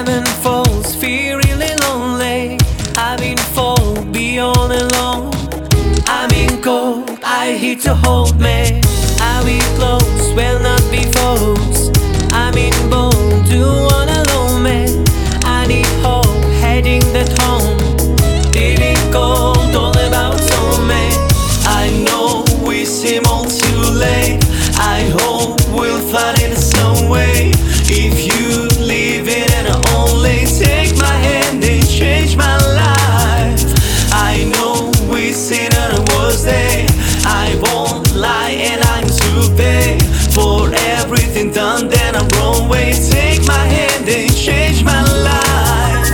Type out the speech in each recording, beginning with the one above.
heaven falls, feel really lonely. I've been fall, be all alone. I'm in cold, I hate to hold me. I'll be close, will not be foes. I'm in bold, do wanna alone me. I need hope, heading that home. Living cold, all about soulmate. I know we seem all too late. I hope we'll find it some way. If you leave it and only take my hand and change my life. I know we seen on a worst day. I won't lie and I'm to pay for everything done, then I'm wrong way. Take my hand and change my life.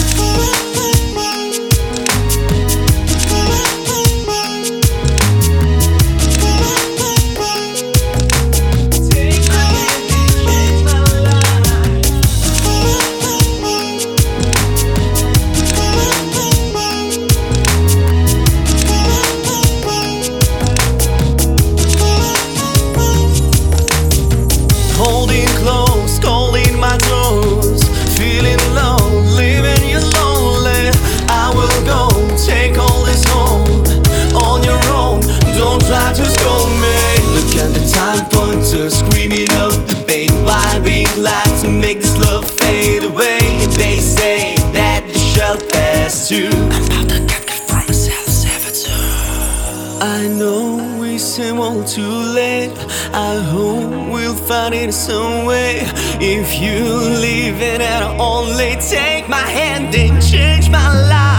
Holding close, calling my toes, feeling low, leaving you lonely. I will go, take all this home on your own. Don't try to scold me. Look at the time pointer, screaming out the pain. Why be glad to make this love fade away? They say that it shall pass too. I'm about to get me from myself, saboteur. I know we seem all too late. I hope we'll find it some way. If you leave it and only take my hand and change my life.